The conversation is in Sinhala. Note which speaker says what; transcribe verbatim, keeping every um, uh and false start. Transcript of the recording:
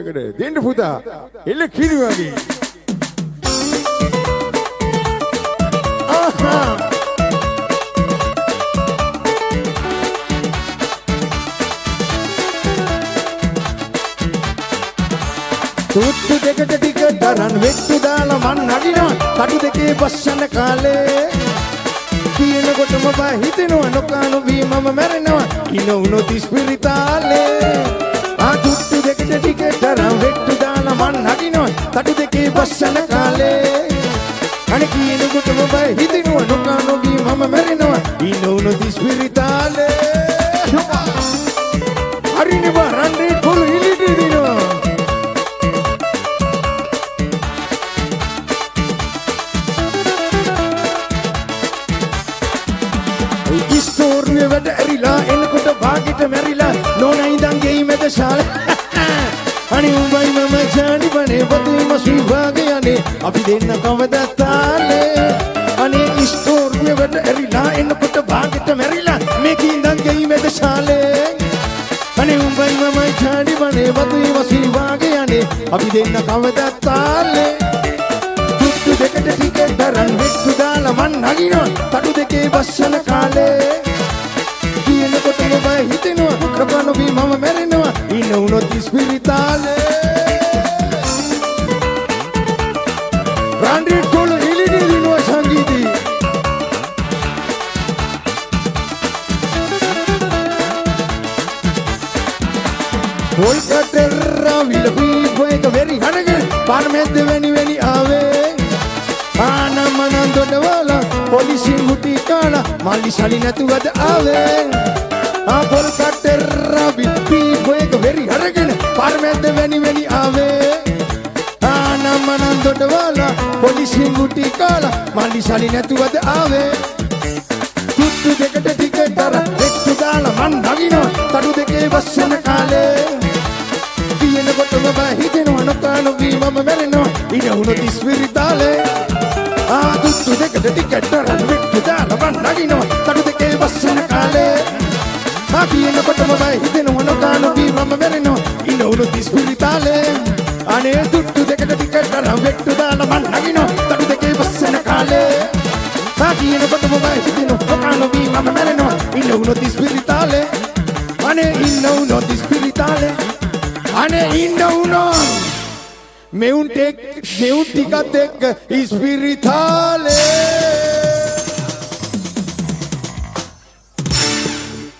Speaker 1: දෙන්න පුතා එළ කිරි වගේ ආහා තුත්තු දෙකට ටික තරන් වෙට්ටු දාලා මන් නගිනවා කටු දෙකේ බස්සන කාලේ කියනකොටම බය හිතෙනවා නොකානු වී මම මැරෙනවා ඉන උනොත් ස්පිරිතාලේ ආ තුත්තු දෙකට ටික තරන් වෙට්ටු දාලා මන් නගිනවා කටු දෙකේ බස්සන කාලේ අනේ කියනකොටම බය හිතෙනවා නොකානු වී මම මැරෙනවා ඉන උනොත් ස්පිරිතාලේ හරිනේ බා රන්දේ කොළු ඉලිටි දිනවා ඉස්තෝර්නේ වැඩ ඇරිලා එනකොට භාගෙට මැරිලා නෝනා ඉඳන් ගෙයි මැද ශාල අනේ උඹයි මම ජානි බනේ බතුයි මසුයි භාගේ යන්නේ අපි දෙන්න කවදත් තාලේ අනේ ඉස්තෝර්නේ වැඩ ඇරිලා එනකොට භාගෙට මැරිලා මේක ඉඳන් ගෙයි මැද ශාලේ අනේ උඹයි මම ජානි බනේ බතුයි මසුයි භාගේ යන්නේ අපි දෙන්න කවදත් තාලේ තුත්තු දෙකට ටික තරන් වෙට්ටු දාලා මන් නගිනවා කටු දෙකේ බස්සන කාලේ කියනකොටම බය හිතෙනවා කපන වී මම මැරෙනවා ඉන්න උනොත් ස්පිරිතාලේ රාන්ඩි කොළ ඉලිඩි දිනවා සංගීතී පොල් කටරා විලපී පොයක වෙරි හනගෙන පාරමෙද්ද වෙනි වෙනි ආවේ ආනමනන් දොඩවලා පොලිසිය මුටි කාලා මල්ලි සලි නැතුවද ආවේ ආ පොල් කටරා විලපී පොයක වෙරි හනගෙන පාරමෙද්ද වෙනි වෙනි ආවේ ආනමනන් දොඩවලා පොලිසිය මුටි කාලා මල්ලි සලි නැතුවද ආවේ තුත්තු දෙකට ටිකටර එක්තු දාලා මන් නගිනවා කටු දෙකේ බස්සන කාලේ කියනකොටම බය හිතෙනවා නොකානු වී මම මැරෙනවා ඉන උනොත් ස්පිරිතාලේ ආ තුත්තු දෙකට ටිකටර එක්තු දාලා මන් නගිනවා කටු දෙකේ බස්සන කාලේ ආ කියනකොටම බය හිතෙනවා නොකානු වී මම මැරෙනවා ඉන උනොත් ස්පිරිතාලේ අනේ තුත්තු දෙකට ටිකටර එක්තු දාලා මන් නගිනවා කටු දෙකේ බස්සන කාලේ කියනකොටම බය හිතෙනවා නොකානු වී මම මැරෙනවා ඉන්න උනොත් ස්පිරිතාලේ අනේ ඉන්න උනොත් ස්පිරිතාලේ අනේ ඉන්න උනොත් මෙවුන් ටෙක් මෙවුන් ටිකත් එක්ක ස්පිරිතාලේ